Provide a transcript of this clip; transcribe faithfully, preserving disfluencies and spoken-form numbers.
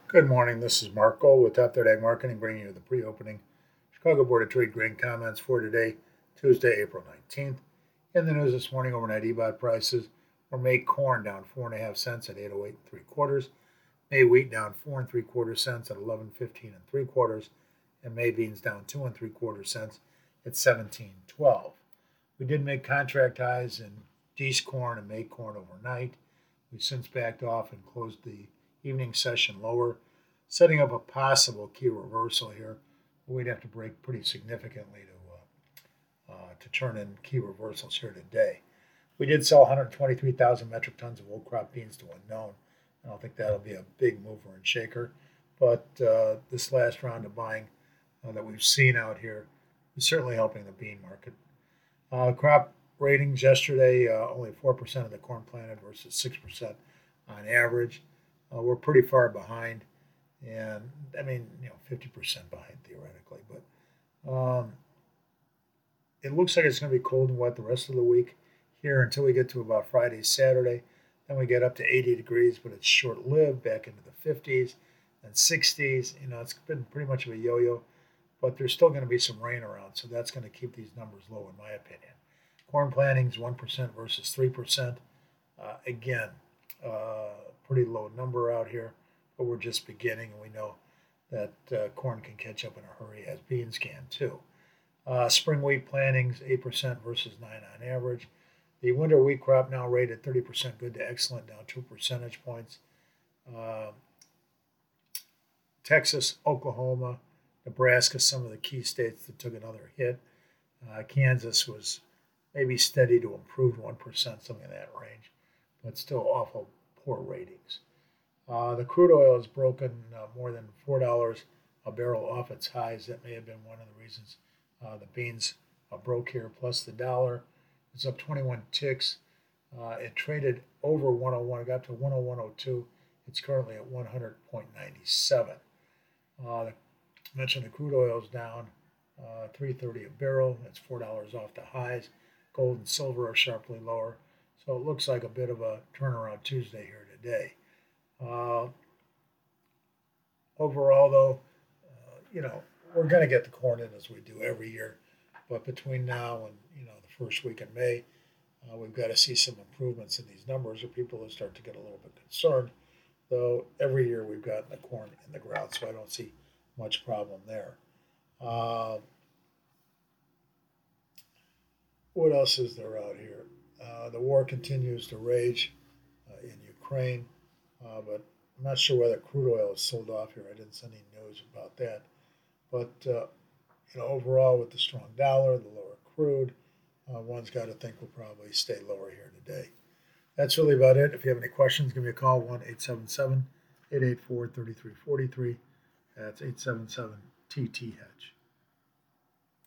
Good morning. This is Mark Gold with Top Third Ag Marketing, bringing you the pre-opening Chicago Board of Trade grain comments for today, Tuesday, April nineteenth. In the news this morning, overnight E B O T prices were May corn down four and a half cents at eight oh eight and three quarters, May wheat down four and three quarters cents at eleven fifteen and three quarters, and May beans down two and three quarters cents at seventeen twelve. We did make contract highs in Dees corn and May corn overnight. We've since backed off and closed the evening session lower, setting up a possible key reversal here. We'd have to break pretty significantly to uh, uh, to turn in key reversals here today. We did sell one hundred twenty-three thousand metric tons of old crop beans to unknown. I don't think that'll be a big mover and shaker, but uh, this last round of buying uh, that we've seen out here is certainly helping the bean market. Uh, crop ratings yesterday, uh, only four percent of the corn planted versus six percent on average. Uh, we're pretty far behind, and I mean, you know, fifty percent behind theoretically. But um, it looks like it's going to be cold and wet the rest of the week here until we get to about Friday, Saturday. Then we get up to eighty degrees, but it's short-lived, back into the fifties and sixties. You know, it's been pretty much of a yo-yo, but there's still going to be some rain around, so that's going to keep these numbers low, in my opinion. Corn plantings, one percent versus three percent. Uh, again, uh, pretty low number out here, but we're just beginning, and we know that uh, corn can catch up in a hurry, as beans can too. Uh, spring wheat plantings, eight percent versus nine on average. The winter wheat crop now rated thirty percent good to excellent, down two percentage points. Uh, Texas, Oklahoma, Nebraska, some of the key states that took another hit. Uh, Kansas was maybe steady to improved one percent, something in that range, but still awful poor ratings. Uh, the crude oil has broken uh, more than four dollars a barrel off its highs. That may have been one of the reasons uh, the beans uh, broke here, plus the dollar. It's up twenty-one ticks. Uh, it traded over one oh one. It got to one oh one oh two. It's currently at one hundred point nine seven. Uh, I mentioned the crude oil is down uh, three thirty a barrel. That's four dollars off the highs. Gold and silver are sharply lower. So it looks like a bit of a turnaround Tuesday here today. Uh, overall, though, uh, you know, we're going to get the corn in as we do every year. But between now and, you know, the first week in May, uh, we've got to see some improvements in these numbers, or people will start to get a little bit concerned. Though every year we've gotten the corn in the ground, so I don't see much problem there. Uh, what else is there out here? Uh, the war continues to rage uh, in Ukraine, uh, but I'm not sure whether crude oil is sold off here. I didn't see any news about that. But uh, you know, overall, with the strong dollar, the lower crude, uh, one's got to think we'll probably stay lower here today. That's really about it. If you have any questions, give me a call, one eight seven seven, eight eight four, three three four three. That's eight seven seven T T Hedge.